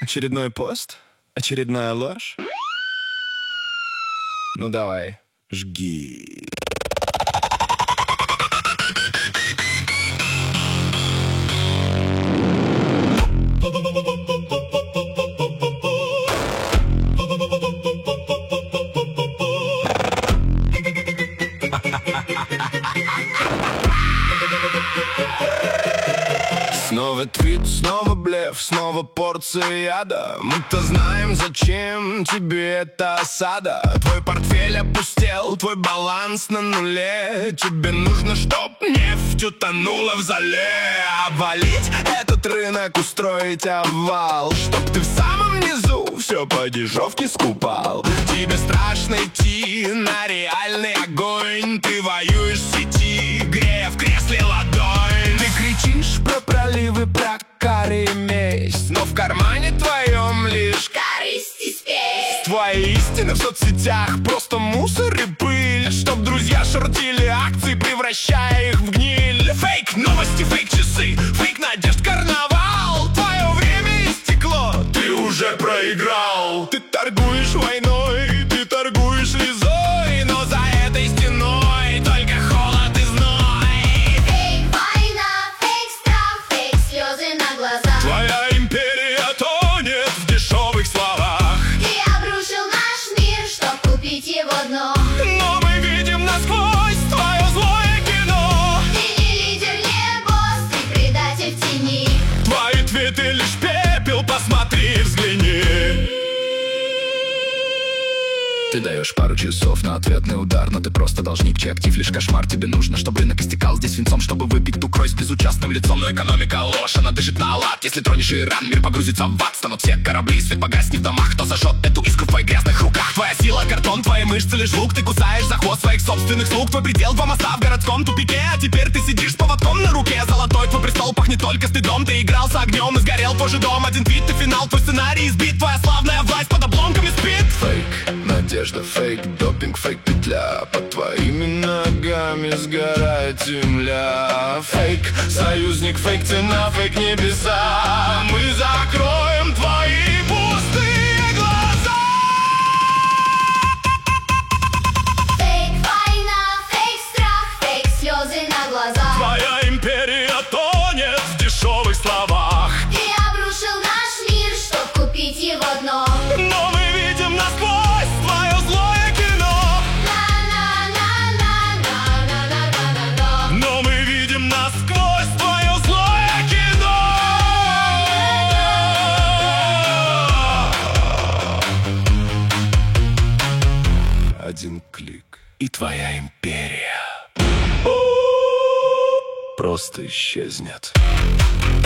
Очередной пост? Очередная ложь? Ну давай, жги. Снова твит, снова блеф, снова порция яда. Мы-то знаем, зачем тебе эта осада. Твой портфель опустел, твой баланс на нуле. Тебе нужно, чтоб нефть утонула в зале. Обвалить этот рынок, устроить обвал, чтоб ты в самом низу все по дешевке скупал. Тебе страшно идти на реальный огонь. Ты воюешь в сети, грея в кресле ладонь. Ты кричишь про проливы, про карри и месть, но в кармане твоем лишь корысть и спесь. Твои истины в соцсетях просто мусор и пыль, чтоб друзья шортили акции, превращая их в гниль. Фейк новости, фейк часы, фейк надежд, карнавал. Твое время истекло, ты уже проиграл. Ты торгуешь войной, ты торгуешь лизой, но за этой стеной только холод и зной. Фейк война, фейк страх, фейк слезы на глазах. Твоя империя тонет в дешевых словах. Ты обрушил наш мир, чтоб купить его дно. Но мы видим насквозь твое злое кино. Ты не лидер, не босс, ты предатель в тени. Твои твиты лишь пепел, посмотри, взгляни. Ты даешь пару часов на ответный удар, но ты просто должник, чей актив лишь кошмар. Тебе нужно, чтобы рынок истекал здесь свинцом, чтобы выпить ту кровь с безучастным лицом. Но экономика ложь, она дышит на лад. Если тронешь Иран, мир погрузится в ад. Станут все корабли, свет погаснет в домах. Кто зажжет эту искру в твоих грязных руках? Твоя сила картон, твои мышцы лишь лук. Ты кусаешь за хвост своих собственных слуг. Твой предел два моста в городском тупике, а теперь ты сидишь с поводком на руке. Золотой твой престол пахнет только стыдом. Ты играл с огнем и сгорел позже дом. Один твит и финал, твой сценарий избит. Твоя славная власть под обломками спит. Фейк надежда, фейк допинг, фейк петля. Под твоими ногами сгорает земля. Фейк союзник, фейк цена, фейк небеса. Мы закроем твои пустые глаза. Фейк война, фейк страх, фейк слезы на глазах. Твоя империя тонет в дешевых словах. Ты обрушил наш мир, чтоб купить его дно. Но мы видим насквозь твое злое кино. На-на-на-на-на-на-на-на-на. Но мы видим насквозь твое злое кино. Один клик, и твоя империя просто исчезнет.